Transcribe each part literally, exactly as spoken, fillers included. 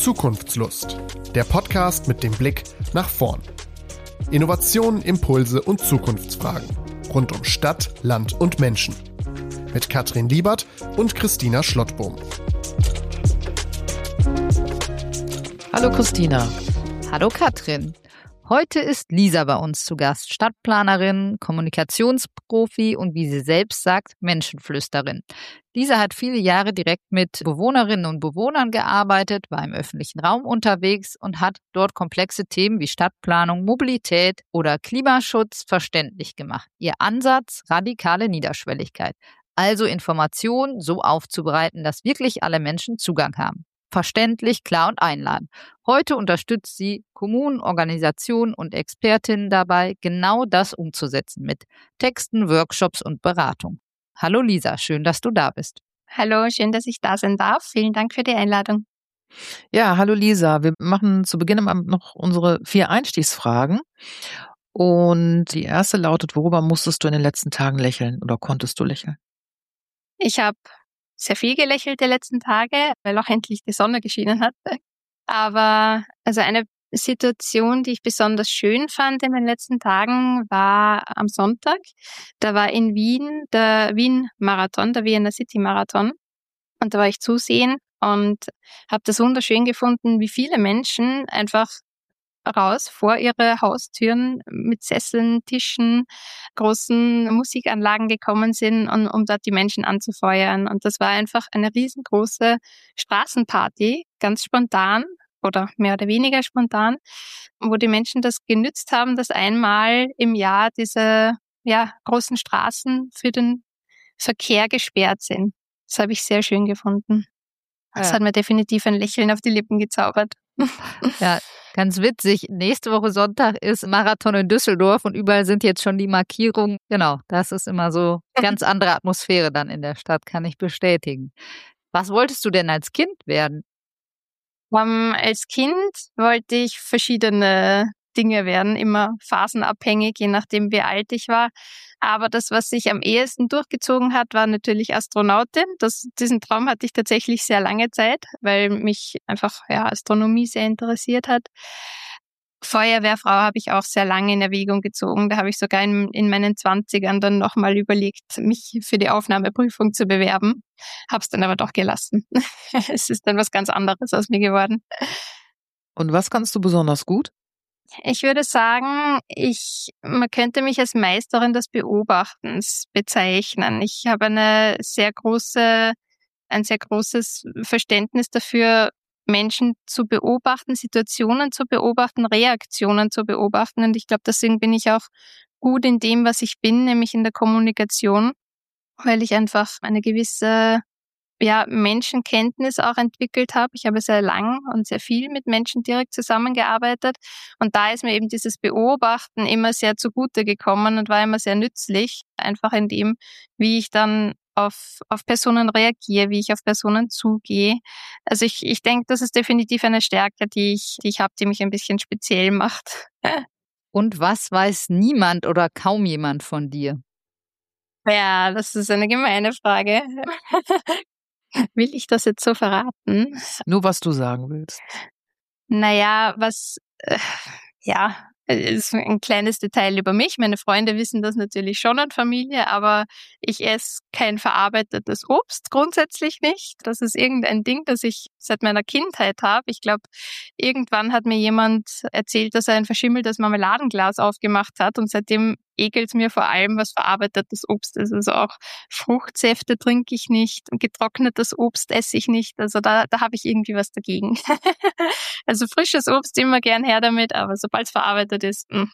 Zukunftslust, der Podcast mit dem Blick nach vorn. Innovationen, Impulse und Zukunftsfragen rund um Stadt, Land und Menschen. Mit Katrin Liebert und Christina Schlottbohm. Hallo Christina. Hallo Katrin. Heute ist Lisa bei uns zu Gast, Stadtplanerin, Kommunikationsprofi und wie sie selbst sagt, Menschenflüsterin. Lisa hat viele Jahre direkt mit Bewohnerinnen und Bewohnern gearbeitet, war im öffentlichen Raum unterwegs und hat dort komplexe Themen wie Stadtplanung, Mobilität oder Klimaschutz verständlich gemacht. Ihr Ansatz, radikale Niederschwelligkeit. Also Informationen so aufzubereiten, dass wirklich alle Menschen Zugang haben. Verständlich, klar und einladend. Heute unterstützt sie Kommunen, Organisationen und Expertinnen dabei, genau das umzusetzen mit Texten, Workshops und Beratung. Hallo Lisa, schön, dass du da bist. Hallo, schön, dass ich da sein darf. Vielen Dank für die Einladung. Ja, hallo Lisa. Wir machen zu Beginn noch unsere vier Einstiegsfragen. Und die erste lautet, worüber musstest du in den letzten Tagen lächeln oder konntest du lächeln? Ich habe sehr viel gelächelt die letzten Tage, weil auch endlich die Sonne geschienen hat. Aber also eine Situation, die ich besonders schön fand in den letzten Tagen, war am Sonntag. Da war in Wien der Wien-Marathon, der Vienna City-Marathon. Und da war ich zusehen und habe das wunderschön gefunden, wie viele Menschen einfach raus vor ihre Haustüren mit Sesseln, Tischen, großen Musikanlagen gekommen sind, um, um dort die Menschen anzufeuern. Und das war einfach eine riesengroße Straßenparty, ganz spontan oder mehr oder weniger spontan, wo die Menschen das genützt haben, dass einmal im Jahr diese ja, großen Straßen für den Verkehr gesperrt sind. Das habe ich sehr schön gefunden. Das ja. hat mir definitiv ein Lächeln auf die Lippen gezaubert. Ja, ganz witzig. Nächste Woche Sonntag ist Marathon in Düsseldorf und überall sind jetzt schon die Markierungen. Genau, das ist immer so ganz andere Atmosphäre dann in der Stadt, kann ich bestätigen. Was wolltest du denn als Kind werden? Um, als Kind wollte ich verschiedene Dinge werden, immer phasenabhängig, je nachdem wie alt ich war. Aber das, was sich am ehesten durchgezogen hat, war natürlich Astronautin. Das, diesen Traum hatte ich tatsächlich sehr lange Zeit, weil mich einfach ja, Astronomie sehr interessiert hat. Feuerwehrfrau habe ich auch sehr lange in Erwägung gezogen. Da habe ich sogar in, in meinen Zwanzigern dann nochmal überlegt, mich für die Aufnahmeprüfung zu bewerben. Habe es dann aber doch gelassen. Es ist dann was ganz anderes aus mir geworden. Und was kannst du besonders gut? Ich würde sagen, ich, man könnte mich als Meisterin des Beobachtens bezeichnen. Ich habe eine sehr große, ein sehr großes Verständnis dafür, Menschen zu beobachten, Situationen zu beobachten, Reaktionen zu beobachten. Und ich glaube, deswegen bin ich auch gut in dem, was ich bin, nämlich in der Kommunikation, weil ich einfach eine gewisse ja, Menschenkenntnis auch entwickelt habe. Ich habe sehr lang und sehr viel mit Menschen direkt zusammengearbeitet und da ist mir eben dieses Beobachten immer sehr zugute gekommen und war immer sehr nützlich, einfach in dem, wie ich dann auf, auf Personen reagiere, wie ich auf Personen zugehe. Also ich, ich denke, das ist definitiv eine Stärke, die ich, die ich habe, die mich ein bisschen speziell macht. Und was weiß niemand oder kaum jemand von dir? Ja, das ist eine gemeine Frage. Will ich das jetzt so verraten? Nur was du sagen willst. Naja, was, äh, ja, ist ein kleines Detail über mich. Meine Freunde wissen das natürlich schon an Familie, aber ich esse kein verarbeitetes Obst, grundsätzlich nicht. Das ist irgendein Ding, das ich seit meiner Kindheit habe. Ich glaube, irgendwann hat mir jemand erzählt, dass er ein verschimmeltes Marmeladenglas aufgemacht hat und seitdem ekelt mir vor allem, was verarbeitetes Obst ist. Also auch Fruchtsäfte trinke ich nicht und getrocknetes Obst esse ich nicht. Also da, da habe ich irgendwie was dagegen. Also frisches Obst immer gern her damit, aber sobald es verarbeitet ist. Mh.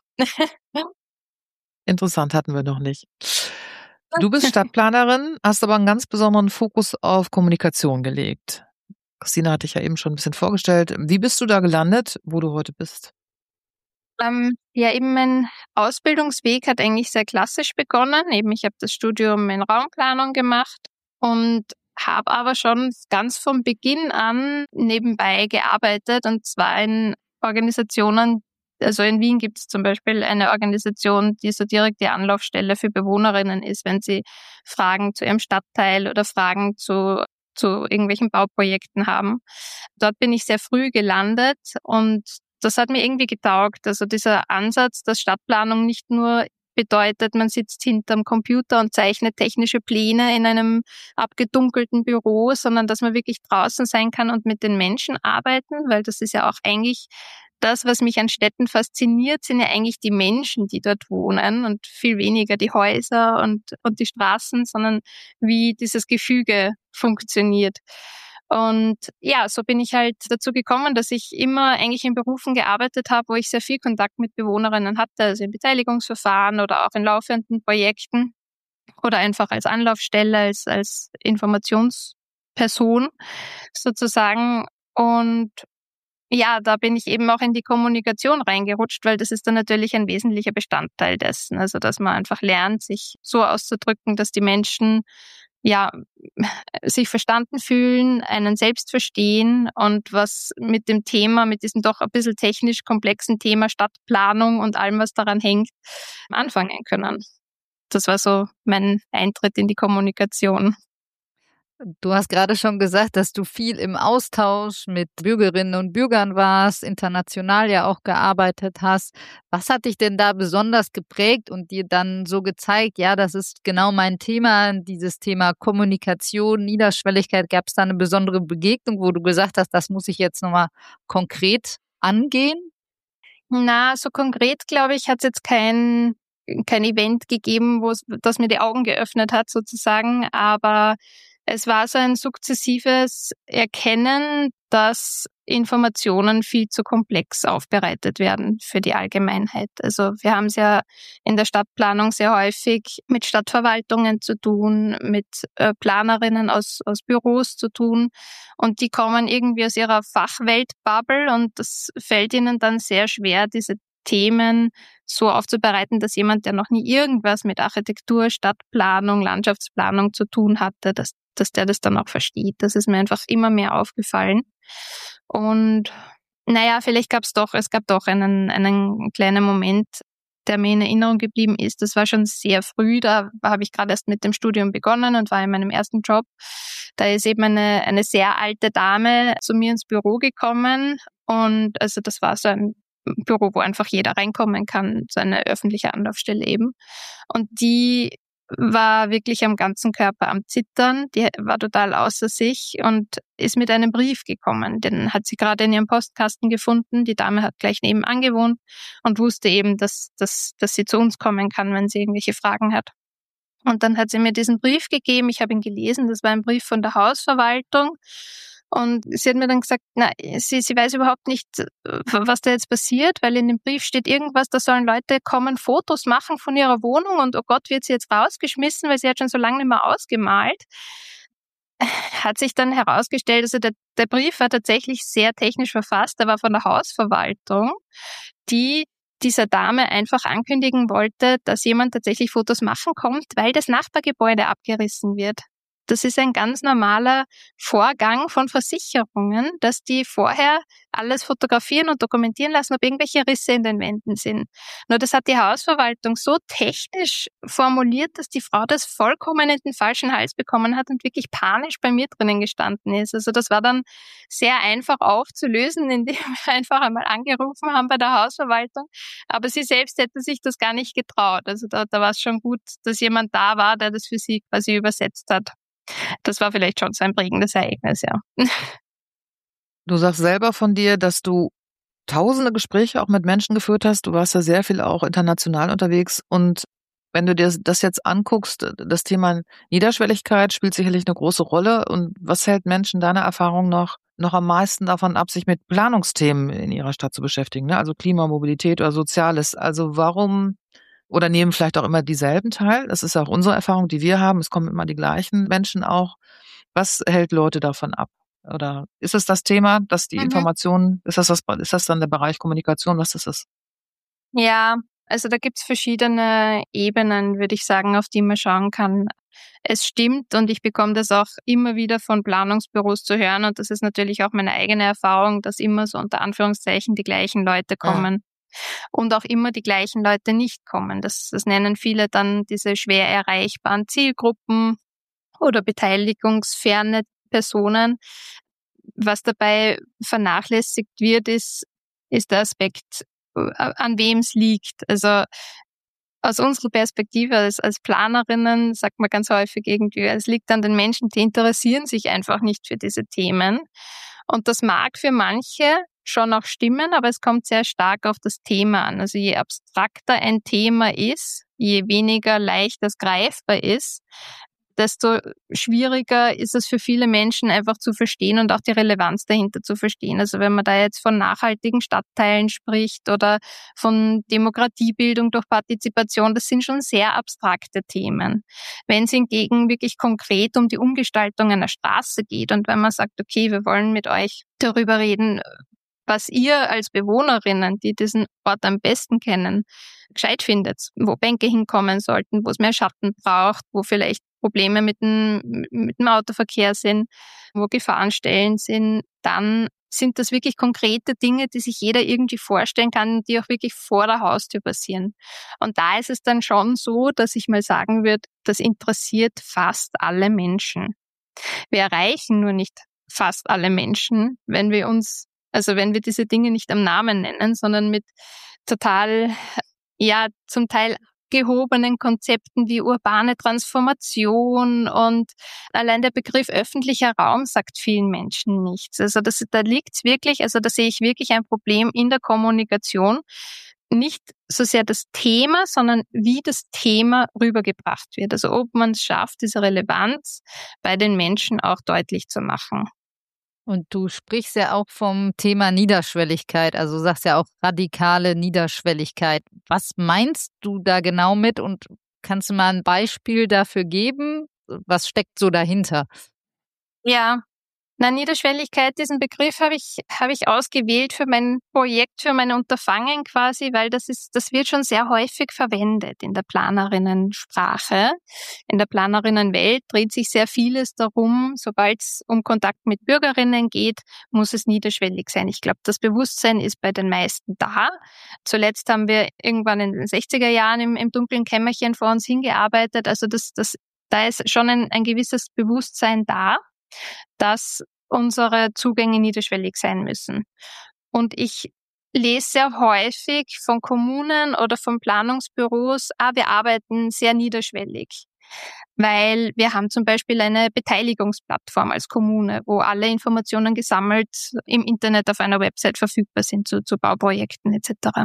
Interessant, hatten wir noch nicht. Du bist Stadtplanerin, hast aber einen ganz besonderen Fokus auf Kommunikation gelegt. Christina hat dich ja eben schon ein bisschen vorgestellt. Wie bist du da gelandet, wo du heute bist? Ähm, ja, eben mein Ausbildungsweg hat eigentlich sehr klassisch begonnen. Eben ich habe das Studium in Raumplanung gemacht und habe aber schon ganz von Beginn an nebenbei gearbeitet und zwar in Organisationen. Also in Wien gibt es zum Beispiel eine Organisation, die so direkt die Anlaufstelle für Bewohnerinnen ist, wenn sie Fragen zu ihrem Stadtteil oder Fragen zu zu irgendwelchen Bauprojekten haben. Dort bin ich sehr früh gelandet und das hat mir irgendwie getaugt. Also dieser Ansatz, dass Stadtplanung nicht nur bedeutet, man sitzt hinterm Computer und zeichnet technische Pläne in einem abgedunkelten Büro, sondern dass man wirklich draußen sein kann und mit den Menschen arbeiten, weil das ist ja auch eigentlich das, was mich an Städten fasziniert, sind ja eigentlich die Menschen, die dort wohnen und viel weniger die Häuser und, und die Straßen, sondern wie dieses Gefüge funktioniert. Und ja, so bin ich halt dazu gekommen, dass ich immer eigentlich in Berufen gearbeitet habe, wo ich sehr viel Kontakt mit Bewohnerinnen hatte, also in Beteiligungsverfahren oder auch in laufenden Projekten oder einfach als Anlaufstelle, als, als Informationsperson sozusagen. Und ja, da bin ich eben auch in die Kommunikation reingerutscht, weil das ist dann natürlich ein wesentlicher Bestandteil dessen. Also, dass man einfach lernt, sich so auszudrücken, dass die Menschen ja sich verstanden fühlen, einen selbst verstehen und was mit dem Thema, mit diesem doch ein bisschen technisch komplexen Thema Stadtplanung und allem, was daran hängt, anfangen können. Das war so mein Eintritt in die Kommunikation. Du hast gerade schon gesagt, dass du viel im Austausch mit Bürgerinnen und Bürgern warst, international ja auch gearbeitet hast. Was hat dich denn da besonders geprägt und dir dann so gezeigt, ja, das ist genau mein Thema, dieses Thema Kommunikation, Niederschwelligkeit? Gab es da eine besondere Begegnung, wo du gesagt hast, das muss ich jetzt nochmal konkret angehen? Na, so konkret, glaube ich, hat es jetzt kein, kein Event gegeben, wo es, das mir die Augen geöffnet hat sozusagen, aber es war so ein sukzessives Erkennen, dass Informationen viel zu komplex aufbereitet werden für die Allgemeinheit. Also wir haben es ja in der Stadtplanung sehr häufig mit Stadtverwaltungen zu tun, mit äh, Planerinnen aus, aus Büros zu tun und die kommen irgendwie aus ihrer Fachweltbubble und das fällt ihnen dann sehr schwer, diese Themen so aufzubereiten, dass jemand, der noch nie irgendwas mit Architektur, Stadtplanung, Landschaftsplanung zu tun hatte, dass dass der das dann auch versteht. Das ist mir einfach immer mehr aufgefallen. Und naja, vielleicht gab es doch, es gab doch einen, einen kleinen Moment, der mir in Erinnerung geblieben ist. Das war schon sehr früh, da habe ich gerade erst mit dem Studium begonnen und war in meinem ersten Job. Da ist eben eine, eine sehr alte Dame zu mir ins Büro gekommen und also das war so ein Büro, wo einfach jeder reinkommen kann, so eine öffentliche Anlaufstelle eben. Und die war wirklich am ganzen Körper am Zittern, die war total außer sich und ist mit einem Brief gekommen. Den hat sie gerade in ihrem Postkasten gefunden. Die Dame hat gleich nebenan gewohnt und wusste eben, dass, dass, dass sie zu uns kommen kann, wenn sie irgendwelche Fragen hat. Und dann hat sie mir diesen Brief gegeben, ich habe ihn gelesen, das war ein Brief von der Hausverwaltung. Und sie hat mir dann gesagt, na, sie, sie weiß überhaupt nicht, was da jetzt passiert, weil in dem Brief steht irgendwas, da sollen Leute kommen, Fotos machen von ihrer Wohnung und oh Gott, wird sie jetzt rausgeschmissen, weil sie hat schon so lange nicht mehr ausgemalt. Hat sich dann herausgestellt, also der, der Brief war tatsächlich sehr technisch verfasst, der war von der Hausverwaltung, die dieser Dame einfach ankündigen wollte, dass jemand tatsächlich Fotos machen kommt, weil das Nachbargebäude abgerissen wird. Das ist ein ganz normaler Vorgang von Versicherungen, dass die vorher alles fotografieren und dokumentieren lassen, ob irgendwelche Risse in den Wänden sind. Nur das hat die Hausverwaltung so technisch formuliert, dass die Frau das vollkommen in den falschen Hals bekommen hat und wirklich panisch bei mir drinnen gestanden ist. Also das war dann sehr einfach aufzulösen, indem wir einfach einmal angerufen haben bei der Hausverwaltung. Aber sie selbst hätte sich das gar nicht getraut. Also da, da war es schon gut, dass jemand da war, der das für sie quasi übersetzt hat. Das war vielleicht schon so ein prägendes Ereignis, ja. Du sagst selber von dir, dass du tausende Gespräche auch mit Menschen geführt hast. Du warst ja sehr viel auch international unterwegs. Und wenn du dir das jetzt anguckst, das Thema Niederschwelligkeit spielt sicherlich eine große Rolle. Und was hält Menschen deiner Erfahrung noch, noch am meisten davon ab, sich mit Planungsthemen in ihrer Stadt zu beschäftigen? Ne? Also Klima, Mobilität oder Soziales. Also warum... Oder nehmen vielleicht auch immer dieselben teil. Das ist auch unsere Erfahrung, die wir haben. Es kommen immer die gleichen Menschen auch. Was hält Leute davon ab? Oder ist es das Thema, dass die mhm. Informationen, ist das, das, ist das dann der Bereich Kommunikation, was das ist? Ja, also da gibt's verschiedene Ebenen, würde ich sagen, auf die man schauen kann. Es stimmt und ich bekomme das auch immer wieder von Planungsbüros zu hören und das ist natürlich auch meine eigene Erfahrung, dass immer so unter Anführungszeichen die gleichen Leute kommen. Ja. Und auch immer die gleichen Leute nicht kommen. Das, das nennen viele dann diese schwer erreichbaren Zielgruppen oder beteiligungsferne Personen. Was dabei vernachlässigt wird, ist, ist der Aspekt, an wem es liegt. Also aus unserer Perspektive als, als Planerinnen sagt man ganz häufig irgendwie, es liegt an den Menschen, die interessieren sich einfach nicht für diese Themen. Und das mag für manche schon auch stimmen, aber es kommt sehr stark auf das Thema an. Also je abstrakter ein Thema ist, je weniger leicht das greifbar ist, desto schwieriger ist es für viele Menschen einfach zu verstehen und auch die Relevanz dahinter zu verstehen. Also wenn man da jetzt von nachhaltigen Stadtteilen spricht oder von Demokratiebildung durch Partizipation, das sind schon sehr abstrakte Themen. Wenn es hingegen wirklich konkret um die Umgestaltung einer Straße geht und wenn man sagt, okay, wir wollen mit euch darüber reden, was ihr als Bewohnerinnen, die diesen Ort am besten kennen, gescheit findet, wo Bänke hinkommen sollten, wo es mehr Schatten braucht, wo vielleicht Probleme mit dem, mit dem Autoverkehr sind, wo Gefahrenstellen sind, dann sind das wirklich konkrete Dinge, die sich jeder irgendwie vorstellen kann, die auch wirklich vor der Haustür passieren. Und da ist es dann schon so, dass ich mal sagen würde, das interessiert fast alle Menschen. Wir erreichen nur nicht fast alle Menschen, wenn wir uns, also wenn wir diese Dinge nicht am Namen nennen, sondern mit total, ja, zum Teil gehobenen Konzepten wie urbane Transformation und allein der Begriff öffentlicher Raum sagt vielen Menschen nichts. Also das, da liegt's wirklich, also da sehe ich wirklich ein Problem in der Kommunikation. Nicht so sehr das Thema, sondern wie das Thema rübergebracht wird. Also ob man es schafft, diese Relevanz bei den Menschen auch deutlich zu machen. Und du sprichst ja auch vom Thema Niederschwelligkeit, also du sagst ja auch radikale Niederschwelligkeit. Was meinst du da genau mit und kannst du mal ein Beispiel dafür geben? Was steckt so dahinter? Ja, na, Niederschwelligkeit, diesen Begriff habe ich, habe ich ausgewählt für mein Projekt, für mein Unterfangen quasi, weil das ist, das wird schon sehr häufig verwendet in der Planerinnensprache. In der Planerinnenwelt dreht sich sehr vieles darum, sobald es um Kontakt mit Bürgerinnen geht, muss es niederschwellig sein. Ich glaube, das Bewusstsein ist bei den meisten da. Zuletzt haben wir irgendwann in den sechziger Jahren im, im dunklen Kämmerchen vor uns hingearbeitet. Also das, das, da ist schon ein, ein gewisses Bewusstsein da, dass unsere Zugänge niederschwellig sein müssen. Und ich lese sehr häufig von Kommunen oder von Planungsbüros, ah, wir arbeiten sehr niederschwellig. Weil wir haben zum Beispiel eine Beteiligungsplattform als Kommune, wo alle Informationen gesammelt im Internet auf einer Website verfügbar sind zu, zu Bauprojekten et cetera.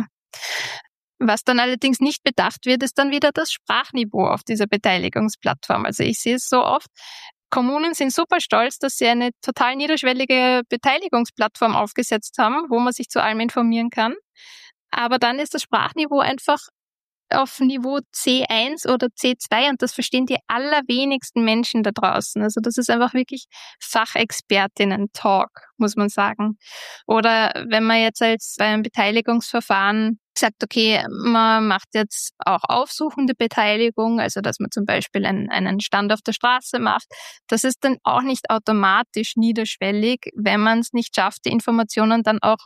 Was dann allerdings nicht bedacht wird, ist dann wieder das Sprachniveau auf dieser Beteiligungsplattform. Also ich sehe es so oft, Kommunen sind super stolz, dass sie eine total niederschwellige Beteiligungsplattform aufgesetzt haben, wo man sich zu allem informieren kann. Aber dann ist das Sprachniveau einfach auf Niveau C eins oder C zwei und das verstehen die allerwenigsten Menschen da draußen. Also das ist einfach wirklich Fachexpertinnen-Talk, muss man sagen. Oder wenn man jetzt als bei einem Beteiligungsverfahren sagt, okay, man macht jetzt auch aufsuchende Beteiligung, also dass man zum Beispiel einen, einen Stand auf der Straße macht, das ist dann auch nicht automatisch niederschwellig, wenn man es nicht schafft, die Informationen dann auch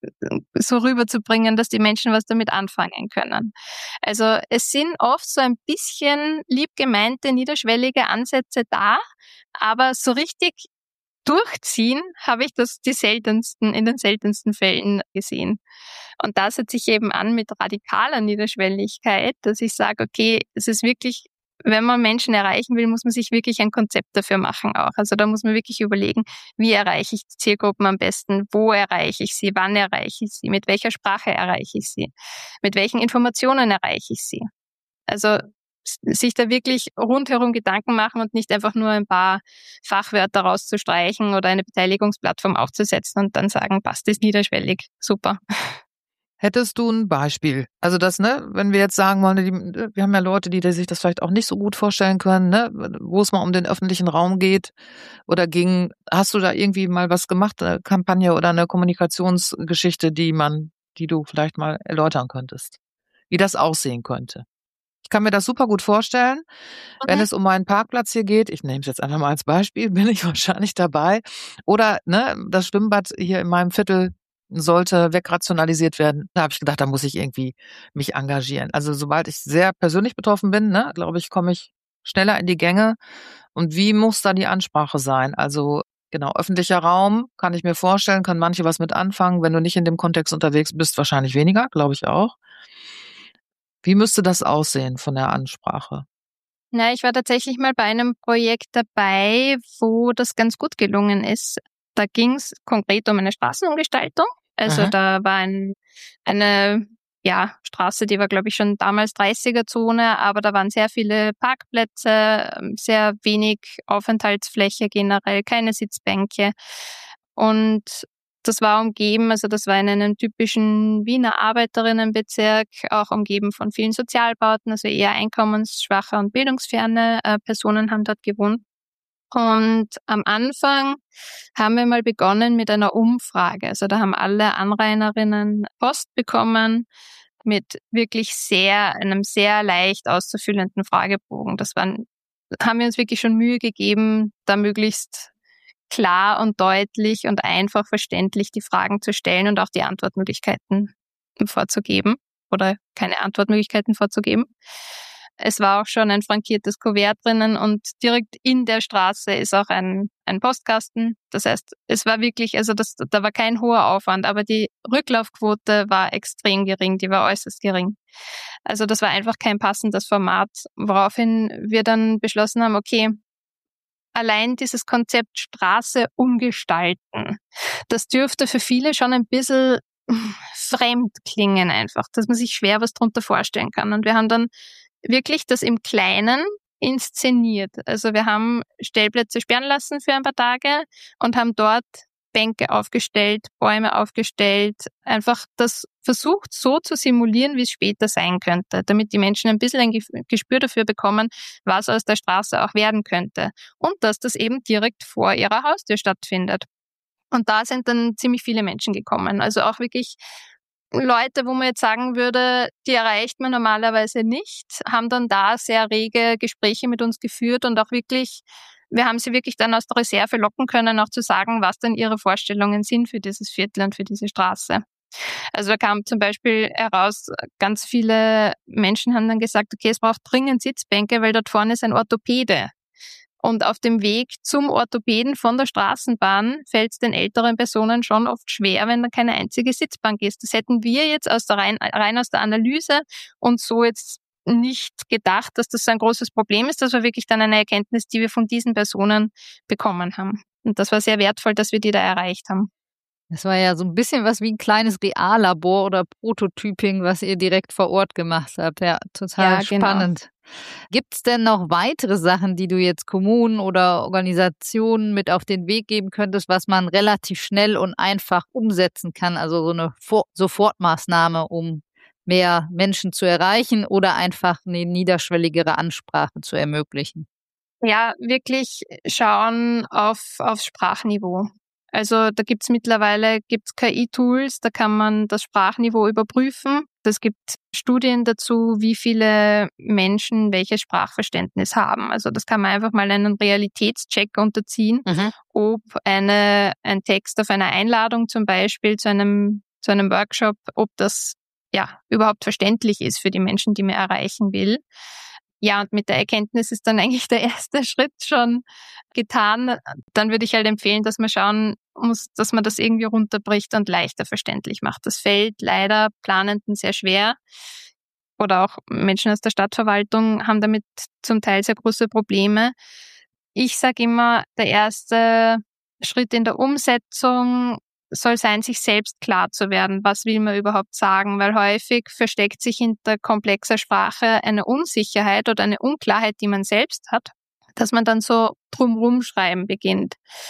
so rüberzubringen, dass die Menschen was damit anfangen können. Also es sind oft so ein bisschen lieb gemeinte, niederschwellige Ansätze da, aber so richtig durchziehen habe ich das die seltensten, in den seltensten Fällen gesehen. Und da setze ich eben an mit radikaler Niederschwelligkeit, dass ich sage, okay, es ist wirklich, wenn man Menschen erreichen will, muss man sich wirklich ein Konzept dafür machen auch. Also da muss man wirklich überlegen, wie erreiche ich die Zielgruppen am besten, wo erreiche ich sie, wann erreiche ich sie, mit welcher Sprache erreiche ich sie, mit welchen Informationen erreiche ich sie. Also sich da wirklich rundherum Gedanken machen und nicht einfach nur ein paar Fachwörter rauszustreichen oder eine Beteiligungsplattform aufzusetzen und dann sagen, passt, ist niederschwellig, super. Hättest du ein Beispiel? Also das, ne, wenn wir jetzt sagen wollen, die, wir haben ja Leute, die sich das vielleicht auch nicht so gut vorstellen können, ne, wo es mal um den öffentlichen Raum geht oder ging. Hast du da irgendwie mal was gemacht, eine Kampagne oder eine Kommunikationsgeschichte, die man, die du vielleicht mal erläutern könntest, wie das aussehen könnte? Ich kann mir das super gut vorstellen, okay. Wenn es um meinen Parkplatz hier geht, ich nehme es jetzt einfach mal als Beispiel, bin ich wahrscheinlich dabei. Oder ne, das Schwimmbad hier in meinem Viertel sollte wegrationalisiert werden. Da habe ich gedacht, da muss ich irgendwie mich engagieren. Also sobald ich sehr persönlich betroffen bin, ne, glaube ich, komme ich schneller in die Gänge. Und wie muss da die Ansprache sein? Also Genau, öffentlicher Raum, kann ich mir vorstellen, können manche was mit anfangen. Wenn du nicht in dem Kontext unterwegs bist, wahrscheinlich weniger, glaube ich auch. Wie müsste das aussehen von der Ansprache? Na, ich war tatsächlich mal bei einem Projekt dabei, wo das ganz gut gelungen ist. Da ging es konkret um eine Straßenumgestaltung. Also Aha. da war ein, eine ja, Straße, die war, glaube ich, schon damals dreißiger-Zone, aber da waren sehr viele Parkplätze, sehr wenig Aufenthaltsfläche generell, keine Sitzbänke. Und das war umgeben, also das war in einem typischen Wiener Arbeiterinnenbezirk, auch umgeben von vielen Sozialbauten, also eher einkommensschwache und bildungsferne äh, Personen haben dort gewohnt. Und am Anfang haben wir mal begonnen mit einer Umfrage. Also da haben alle Anrainerinnen Post bekommen mit wirklich sehr, einem sehr leicht auszufüllenden Fragebogen. Das waren, haben wir uns wirklich schon Mühe gegeben, da möglichst klar und deutlich und einfach verständlich die Fragen zu stellen und auch die Antwortmöglichkeiten vorzugeben oder keine Antwortmöglichkeiten vorzugeben. Es war auch schon ein frankiertes Kuvert drinnen und direkt in der Straße ist auch ein, ein Postkasten. Das heißt, es war wirklich, also das, da war kein hoher Aufwand, aber die Rücklaufquote war extrem gering, die war äußerst gering. Also das war einfach kein passendes Format, woraufhin wir dann beschlossen haben, okay, allein dieses Konzept Straße umgestalten, das dürfte für viele schon ein bisschen fremd klingen einfach, dass man sich schwer was drunter vorstellen kann. Und wir haben dann wirklich das im Kleinen inszeniert. Also wir haben Stellplätze sperren lassen für ein paar Tage und haben dort Bänke aufgestellt, Bäume aufgestellt, einfach das versucht so zu simulieren, wie es später sein könnte, damit die Menschen ein bisschen ein Gespür dafür bekommen, was aus der Straße auch werden könnte und dass das eben direkt vor ihrer Haustür stattfindet. Und da sind dann ziemlich viele Menschen gekommen, also auch wirklich Leute, wo man jetzt sagen würde, die erreicht man normalerweise nicht, haben dann da sehr rege Gespräche mit uns geführt und auch wirklich, wir haben sie wirklich dann aus der Reserve locken können, auch zu sagen, was denn ihre Vorstellungen sind für dieses Viertel und für diese Straße. Also da kam zum Beispiel heraus, ganz viele Menschen haben dann gesagt, okay, es braucht dringend Sitzbänke, weil dort vorne ist ein Orthopäde. Und auf dem Weg zum Orthopäden von der Straßenbahn fällt es den älteren Personen schon oft schwer, wenn da keine einzige Sitzbank ist. Das hätten wir jetzt aus der rein, rein aus der Analyse und so jetzt nicht gedacht, dass das so ein großes Problem ist. Das war wirklich dann eine Erkenntnis, die wir von diesen Personen bekommen haben. Und das war sehr wertvoll, dass wir die da erreicht haben. Das war ja so ein bisschen was wie ein kleines Reallabor oder Prototyping, was ihr direkt vor Ort gemacht habt. Ja, total Ja, genau. spannend. Gibt's denn noch weitere Sachen, die du jetzt Kommunen oder Organisationen mit auf den Weg geben könntest, was man relativ schnell und einfach umsetzen kann? Also so eine Vor- Sofortmaßnahme, um mehr Menschen zu erreichen oder einfach eine niederschwelligere Ansprache zu ermöglichen? Ja, wirklich schauen auf, auf Sprachniveau. Also da gibt's mittlerweile gibt's K I-Tools, da kann man das Sprachniveau überprüfen. Es gibt Studien dazu, wie viele Menschen welches Sprachverständnis haben. Also das kann man einfach mal einen Realitätscheck unterziehen, Mhm. ob eine, ein Text auf einer Einladung zum Beispiel zu einem, zu einem Workshop, ob das ja überhaupt verständlich ist für die Menschen, die man erreichen will. Ja, und mit der Erkenntnis ist dann eigentlich der erste Schritt schon getan. Dann würde ich halt empfehlen, dass man schauen muss, dass man das irgendwie runterbricht und leichter verständlich macht. Das fällt leider Planenden sehr schwer. Oder auch Menschen aus der Stadtverwaltung haben damit zum Teil sehr große Probleme. Ich sage immer, der erste Schritt in der Umsetzung soll sein, sich selbst klar zu werden, was will man überhaupt sagen, weil häufig versteckt sich hinter komplexer Sprache eine Unsicherheit oder eine Unklarheit, die man selbst hat, dass man dann so drumrum schreiben beginnt.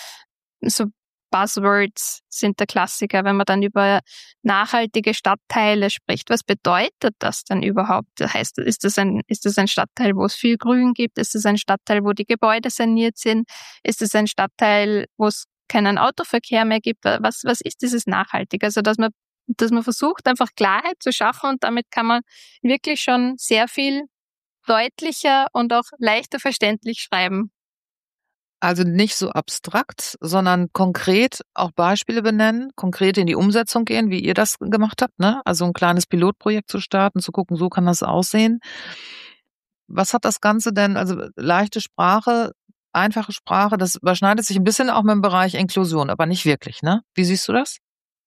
So Buzzwords sind der Klassiker, wenn man dann über nachhaltige Stadtteile spricht. Was bedeutet das denn überhaupt? Das heißt, ist das ein, ist das ein Stadtteil, wo es viel Grün gibt? Ist das ein Stadtteil, wo die Gebäude saniert sind? Ist das ein Stadtteil, wo es keinen Autoverkehr mehr gibt? Was, was ist dieses nachhaltig? Also, dass man, dass man versucht, einfach Klarheit zu schaffen und damit kann man wirklich schon sehr viel deutlicher und auch leichter verständlich schreiben. Also nicht so abstrakt, sondern konkret auch Beispiele benennen, konkret in die Umsetzung gehen, wie ihr das gemacht habt, ne? Also ein kleines Pilotprojekt zu starten, zu gucken, so kann das aussehen. Was hat das Ganze denn, also leichte Sprache, einfache Sprache, das überschneidet sich ein bisschen auch mit dem Bereich Inklusion, aber nicht wirklich, ne? Wie siehst du das?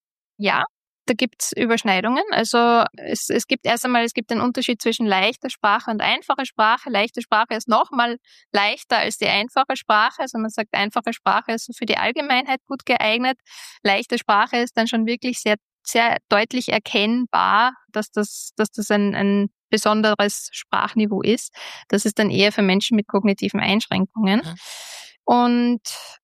Ja, da gibt's Überschneidungen. Also es, es gibt erst einmal, es gibt den Unterschied zwischen leichter Sprache und einfacher Sprache. Leichte Sprache ist nochmal leichter als die einfache Sprache. Also man sagt, einfache Sprache ist für die Allgemeinheit gut geeignet. Leichte Sprache ist dann schon wirklich sehr, sehr deutlich erkennbar, dass das, dass das ein, ein besonderes Sprachniveau ist. Das ist dann eher für Menschen mit kognitiven Einschränkungen. Mhm. Und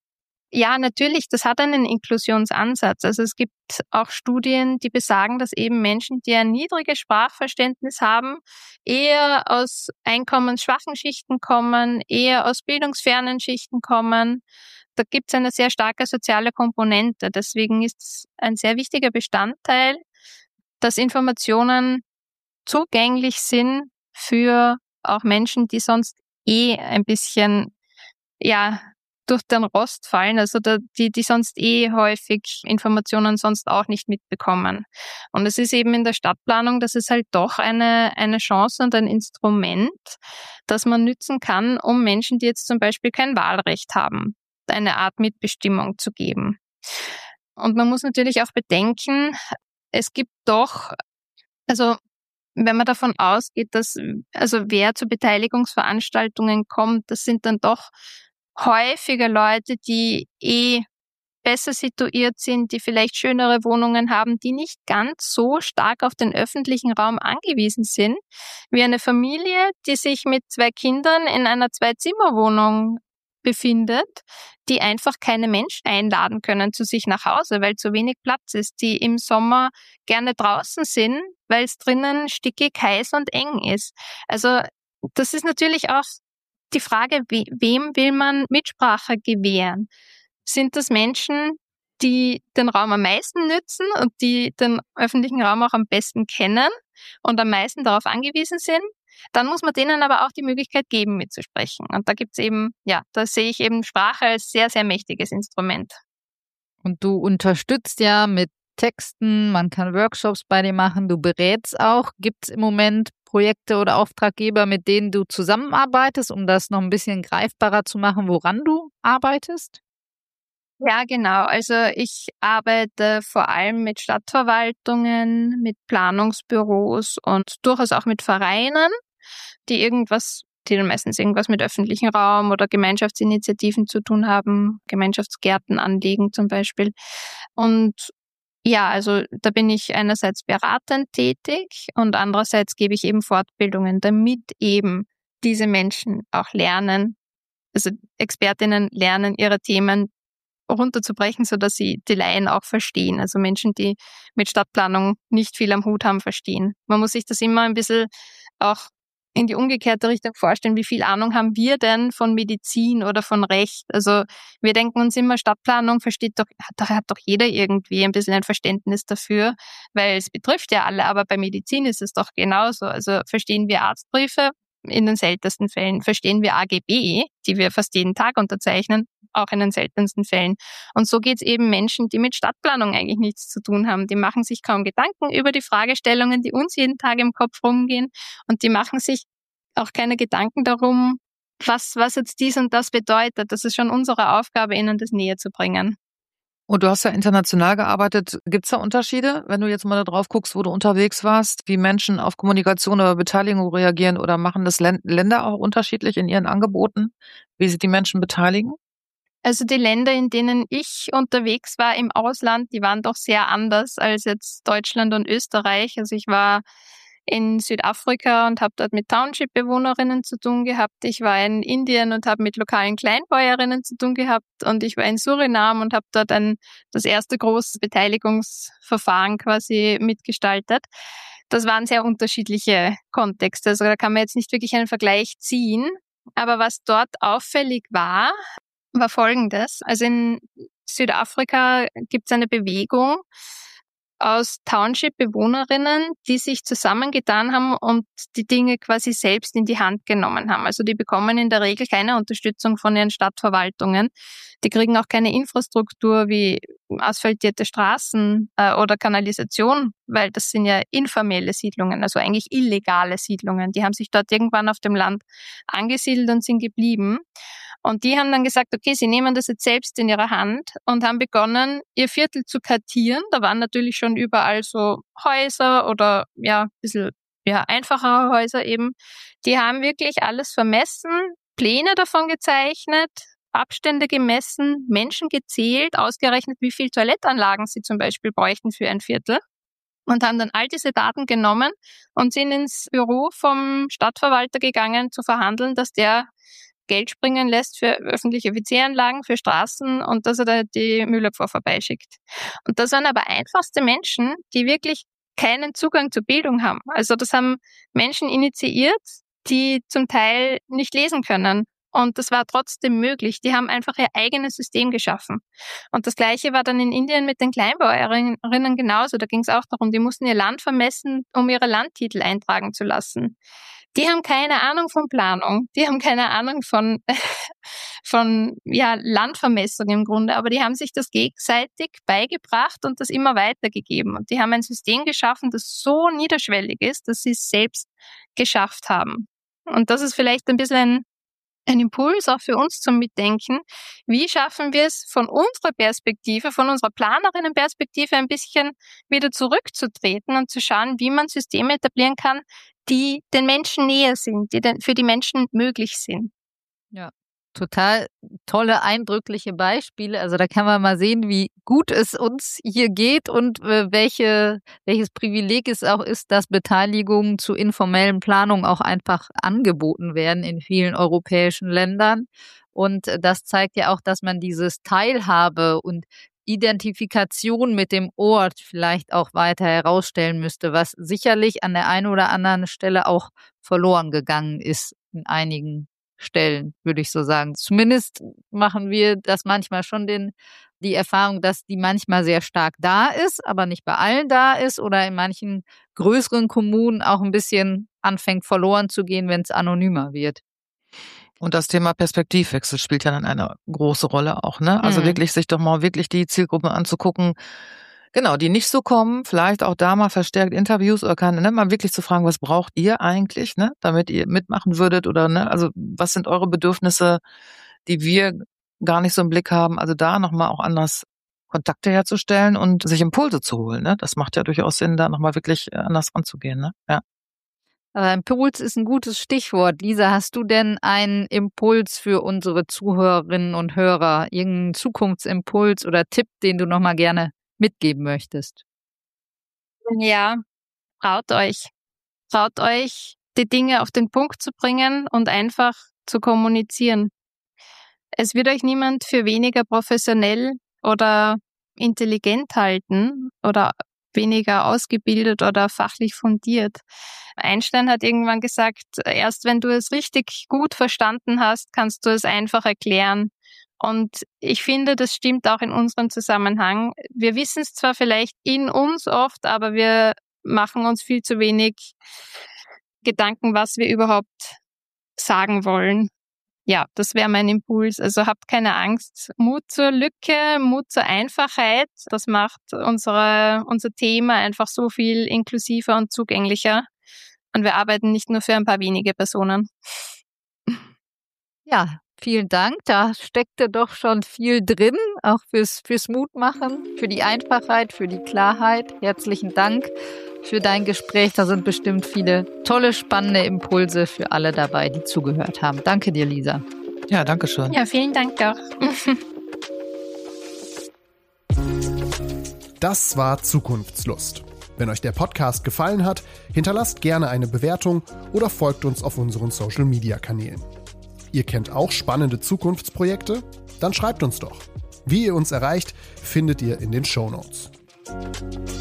ja, natürlich, das hat einen Inklusionsansatz. Also es gibt auch Studien, die besagen, dass eben Menschen, die ein niedriges Sprachverständnis haben, eher aus einkommensschwachen Schichten kommen, eher aus bildungsfernen Schichten kommen. Da gibt es eine sehr starke soziale Komponente. Deswegen ist es ein sehr wichtiger Bestandteil, dass Informationen zugänglich sind für auch Menschen, die sonst eh ein bisschen, ja, durch den Rost fallen, also da, die, die sonst eh häufig Informationen sonst auch nicht mitbekommen. Und es ist eben in der Stadtplanung, das ist halt doch eine, eine Chance und ein Instrument, das man nützen kann, um Menschen, die jetzt zum Beispiel kein Wahlrecht haben, eine Art Mitbestimmung zu geben. Und man muss natürlich auch bedenken, es gibt doch, also wenn man davon ausgeht, dass, also wer zu Beteiligungsveranstaltungen kommt, das sind dann doch häufiger Leute, die eh besser situiert sind, die vielleicht schönere Wohnungen haben, die nicht ganz so stark auf den öffentlichen Raum angewiesen sind, wie eine Familie, die sich mit zwei Kindern in einer Zwei-Zimmer-Wohnung befindet, die einfach keine Menschen einladen können zu sich nach Hause, weil zu wenig Platz ist, die im Sommer gerne draußen sind, weil es drinnen stickig, heiß und eng ist. Also das ist natürlich auch die Frage, we- wem will man Mitsprache gewähren? Sind das Menschen, die den Raum am meisten nützen und die den öffentlichen Raum auch am besten kennen und am meisten darauf angewiesen sind? Dann muss man denen aber auch die Möglichkeit geben, mitzusprechen. Und da gibt's eben, ja, da sehe ich eben Sprache als sehr, sehr mächtiges Instrument. Und du unterstützt ja mit Texten, man kann Workshops bei dir machen, du berätst auch. Gibt es im Moment Projekte oder Auftraggeber, mit denen du zusammenarbeitest, um das noch ein bisschen greifbarer zu machen, woran du arbeitest? Ja, genau. Also ich arbeite vor allem mit Stadtverwaltungen, mit Planungsbüros und durchaus auch mit Vereinen, die irgendwas, die dann meistens irgendwas mit öffentlichem Raum oder Gemeinschaftsinitiativen zu tun haben, Gemeinschaftsgärten anlegen zum Beispiel. Und ja, also da bin ich einerseits beratend tätig und andererseits gebe ich eben Fortbildungen, damit eben diese Menschen auch lernen, also Expertinnen lernen, ihre Themen runterzubrechen, so dass sie die Laien auch verstehen. Also Menschen, die mit Stadtplanung nicht viel am Hut haben, verstehen. Man muss sich das immer ein bisschen auch in die umgekehrte Richtung vorstellen. Wie viel Ahnung haben wir denn von Medizin oder von Recht? Also wir denken uns immer, Stadtplanung versteht doch, da hat doch jeder irgendwie ein bisschen ein Verständnis dafür, weil es betrifft ja alle. Aber bei Medizin ist es doch genauso. Also verstehen wir Arztbriefe? In den seltensten Fällen. Verstehen wir A G B, die wir fast jeden Tag unterzeichnen, auch in den seltensten Fällen. Und so geht es eben Menschen, die mit Stadtplanung eigentlich nichts zu tun haben. Die machen sich kaum Gedanken über die Fragestellungen, die uns jeden Tag im Kopf rumgehen. Und die machen sich auch keine Gedanken darum, was, was jetzt dies und das bedeutet. Das ist schon unsere Aufgabe, ihnen das näher zu bringen. Und du hast ja international gearbeitet. Gibt es da Unterschiede, wenn du jetzt mal da drauf guckst, wo du unterwegs warst, wie Menschen auf Kommunikation oder Beteiligung reagieren, oder machen das Länder auch unterschiedlich in ihren Angeboten, wie sie die Menschen beteiligen? Also die Länder, in denen ich unterwegs war im Ausland, die waren doch sehr anders als jetzt Deutschland und Österreich. Also ich war in Südafrika und habe dort mit Township-Bewohnerinnen zu tun gehabt. Ich war in Indien und habe mit lokalen Kleinbäuerinnen zu tun gehabt. Und ich war in Suriname und habe dort ein, das erste große Beteiligungsverfahren quasi mitgestaltet. Das waren sehr unterschiedliche Kontexte. Also da kann man jetzt nicht wirklich einen Vergleich ziehen. Aber was dort auffällig war, war Folgendes. Also in Südafrika gibt es eine Bewegung aus Township-Bewohnerinnen, die sich zusammengetan haben und die Dinge quasi selbst in die Hand genommen haben. Also die bekommen in der Regel keine Unterstützung von ihren Stadtverwaltungen. Die kriegen auch keine Infrastruktur wie asphaltierte Straßen äh, oder Kanalisation, weil das sind ja informelle Siedlungen, also eigentlich illegale Siedlungen. Die haben sich dort irgendwann auf dem Land angesiedelt und sind geblieben. Und die haben dann gesagt, okay, sie nehmen das jetzt selbst in ihre Hand und haben begonnen, ihr Viertel zu kartieren. Da waren natürlich schon überall so Häuser oder ja, ein bisschen ja, einfachere Häuser eben. Die haben wirklich alles vermessen, Pläne davon gezeichnet, Abstände gemessen, Menschen gezählt, ausgerechnet, wie viel Toilettanlagen sie zum Beispiel bräuchten für ein Viertel. Und haben dann all diese Daten genommen und sind ins Büro vom Stadtverwalter gegangen, zu verhandeln, dass der Geld springen lässt für öffentliche W C-Anlagen, für Straßen und dass er da die Müllabfuhr vorbeischickt. Und das waren aber einfachste Menschen, die wirklich keinen Zugang zur Bildung haben. Also das haben Menschen initiiert, die zum Teil nicht lesen können. Und das war trotzdem möglich. Die haben einfach ihr eigenes System geschaffen. Und das Gleiche war dann in Indien mit den Kleinbauerinnen genauso. Da ging es auch darum, die mussten ihr Land vermessen, um ihre Landtitel eintragen zu lassen. Die haben keine Ahnung von Planung. Die haben keine Ahnung von, von ja, Landvermessung im Grunde. Aber die haben sich das gegenseitig beigebracht und das immer weitergegeben. Und die haben ein System geschaffen, das so niederschwellig ist, dass sie es selbst geschafft haben. Und das ist vielleicht ein bisschen ein Ein Impuls auch für uns zum Mitdenken. Wie schaffen wir es von unserer Perspektive, von unserer Planerinnenperspektive ein bisschen wieder zurückzutreten und zu schauen, wie man Systeme etablieren kann, die den Menschen näher sind, die für die Menschen möglich sind. Ja, total tolle, eindrückliche Beispiele. Also da kann man mal sehen, wie gut es uns hier geht und äh, welche, welches Privileg es auch ist, dass Beteiligungen zu informellen Planungen auch einfach angeboten werden in vielen europäischen Ländern. Und das zeigt ja auch, dass man dieses Teilhabe und Identifikation mit dem Ort vielleicht auch weiter herausstellen müsste, was sicherlich an der einen oder anderen Stelle auch verloren gegangen ist in einigen Stellen, würde ich so sagen. Zumindest machen wir das manchmal schon den, die Erfahrung, dass die manchmal sehr stark da ist, aber nicht bei allen da ist oder in manchen größeren Kommunen auch ein bisschen anfängt verloren zu gehen, wenn es anonymer wird. Und das Thema Perspektivwechsel spielt ja dann eine große Rolle auch, ne? Also Mhm. wirklich sich doch mal wirklich die Zielgruppe anzugucken, genau, die nicht so kommen, vielleicht auch da mal verstärkt Interviews oder kann, ne, mal wirklich zu fragen, was braucht ihr eigentlich, ne, damit ihr mitmachen würdet oder, ne, also was sind eure Bedürfnisse, die wir gar nicht so im Blick haben, also da nochmal auch anders Kontakte herzustellen und sich Impulse zu holen, ne, das macht ja durchaus Sinn, da nochmal wirklich anders ranzugehen, ne, ja. Aber Impuls ist ein gutes Stichwort. Lisa, hast du denn einen Impuls für unsere Zuhörerinnen und Hörer, irgendeinen Zukunftsimpuls oder Tipp, den du nochmal gerne mitgeben möchtest? Ja, traut euch. Traut euch, die Dinge auf den Punkt zu bringen und einfach zu kommunizieren. Es wird euch niemand für weniger professionell oder intelligent halten oder weniger ausgebildet oder fachlich fundiert. Einstein hat irgendwann gesagt, erst wenn du es richtig gut verstanden hast, kannst du es einfach erklären. Und ich finde, das stimmt auch in unserem Zusammenhang. Wir wissen es zwar vielleicht in uns oft, aber wir machen uns viel zu wenig Gedanken, was wir überhaupt sagen wollen. Ja, das wäre mein Impuls. Also habt keine Angst. Mut zur Lücke, Mut zur Einfachheit. Das macht unsere, unser Thema einfach so viel inklusiver und zugänglicher. Und wir arbeiten nicht nur für ein paar wenige Personen. Ja, vielen Dank. Da steckte doch schon viel drin, auch fürs, fürs Mutmachen, für die Einfachheit, für die Klarheit. Herzlichen Dank für dein Gespräch. Da sind bestimmt viele tolle, spannende Impulse für alle dabei, die zugehört haben. Danke dir, Lisa. Ja, danke schön. Ja, vielen Dank auch. Das war Zukunftslust. Wenn euch der Podcast gefallen hat, hinterlasst gerne eine Bewertung oder folgt uns auf unseren Social-Media-Kanälen. Ihr kennt auch spannende Zukunftsprojekte? Dann schreibt uns doch. Wie ihr uns erreicht, findet ihr in den Shownotes.